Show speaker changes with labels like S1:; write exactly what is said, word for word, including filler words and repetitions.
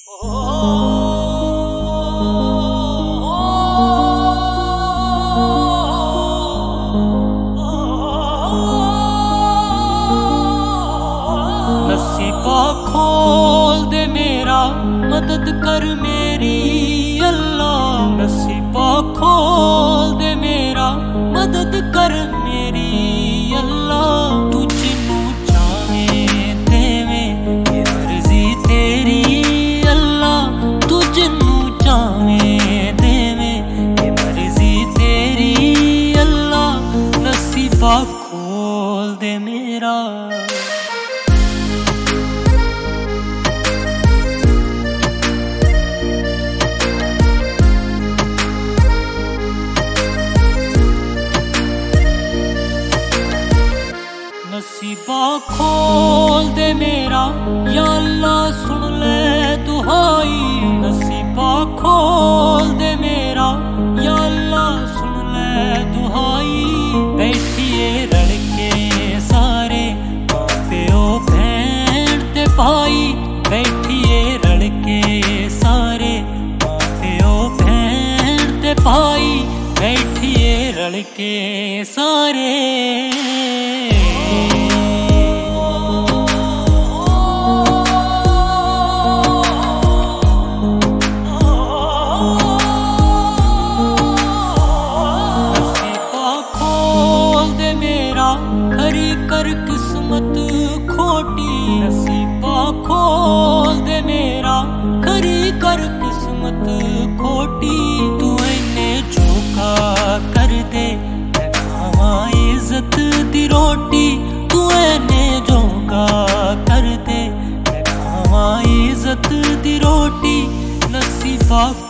S1: नसीबा खोल दे मेरा, मदद कर मेरी अल्लाह। नसीबा खोल दे मेरा, मदद कर मेरी अल्लाह। तू जिन्नू चाहें देवें, ये मर्जी तेरी अल्लाह। तू जिन्नू चाहें देवें, ये मर्जी तेरी अल्लाह। नसीबा खोल दे मेरा। नसीबा खोल दे मेरा, या अल्लाह सुन ले दुहाई। नसीबा खोल दे मेरा, या अल्लाह सुन ले दुहाई। बैठिए लड़के सारे, मां प्यो बहन ते भाई। बैठिए लड़के सारे, मां प्यो बहन ते भाई। बैठिए लड़के सारे। खरी कर किस्मत खोटी, नसीबा खोल दे मेरा। खरी कर किस्मत खोटी, तू इन्ने झोंका कर दे, मैं खावा इज्जत दी रोटी। तू इन्ने झोंका कर दे, मैं खावा इज्जत दी रोटी। नसीबा